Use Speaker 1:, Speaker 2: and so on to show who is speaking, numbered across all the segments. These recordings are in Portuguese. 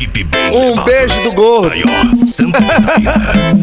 Speaker 1: equipe bem
Speaker 2: Um
Speaker 1: levados.
Speaker 2: beijo do gordo.
Speaker 1: Aí, ó, Santa Catarina.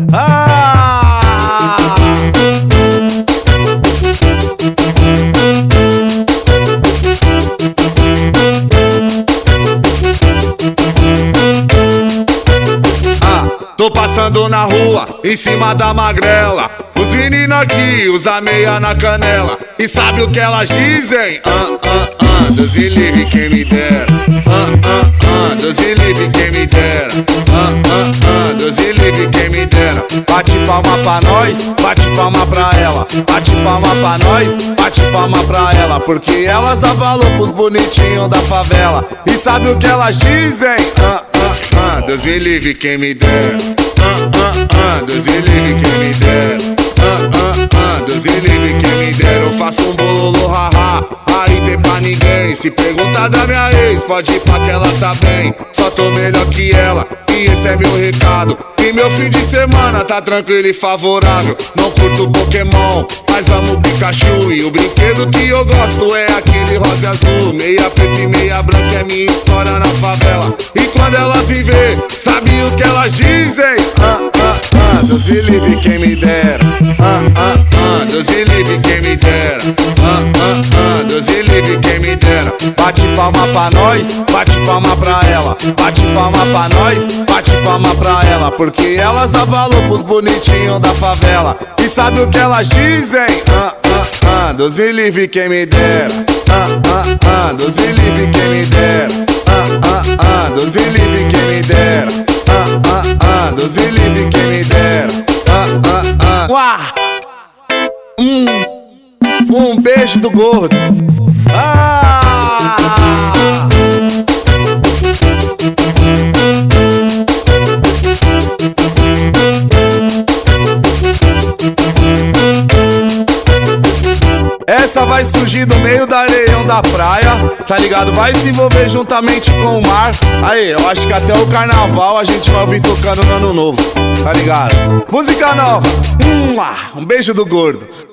Speaker 2: Tô passando na rua, em cima da magrela. Os meninos aqui usa meia na canela. E sabe o que elas dizem? Deus me livre quem me dera. Deus me livre quem me dera. Deus me livre quem me dera. Bate palma pra nós, bate palma pra ela. Bate palma pra nós, bate palma pra ela. Porque elas dão valor pros bonitinhos da favela. E sabe o que elas dizem? Deus me livre quem me dera. Deus me livre quem me dera. Deus me livre quem me dera. Eu faço um bololô, haha. Aí tem pra ninguém. Se perguntar da minha ex, pode ir pra que ela tá bem. Só tô melhor que ela, e esse é meu recado. E meu fim de semana tá tranquilo e favorável. Não curto Pokémon, mas amo Pikachu. E o brinquedo que eu gosto é aquele rosa e azul. Meia preta e meia branca é minha história na favela. E quando elas me vê, sabe o que elas dizem? Deus me livre quem me dera. Deus me livre quem me dera. Deus me livre quem me dera. Bate palma pra nós, bate palma pra ela. Bate palma pra nós, bate palma pra ela. Porque elas dão valor pros bonitinhos da favela. E sabe o que elas dizem? Deus me livre quem me dera. Deus me livre quem me dera. Deus me livre quem me dera. Deus me livre quem me dera. Um beijo do gordo. Essa vai surgir do meio da areião da praia, tá ligado? Vai se envolver juntamente com o mar. Aí, eu acho que até o carnaval a gente vai ouvir tocando no ano novo, tá ligado? Música nova. Um beijo do gordo.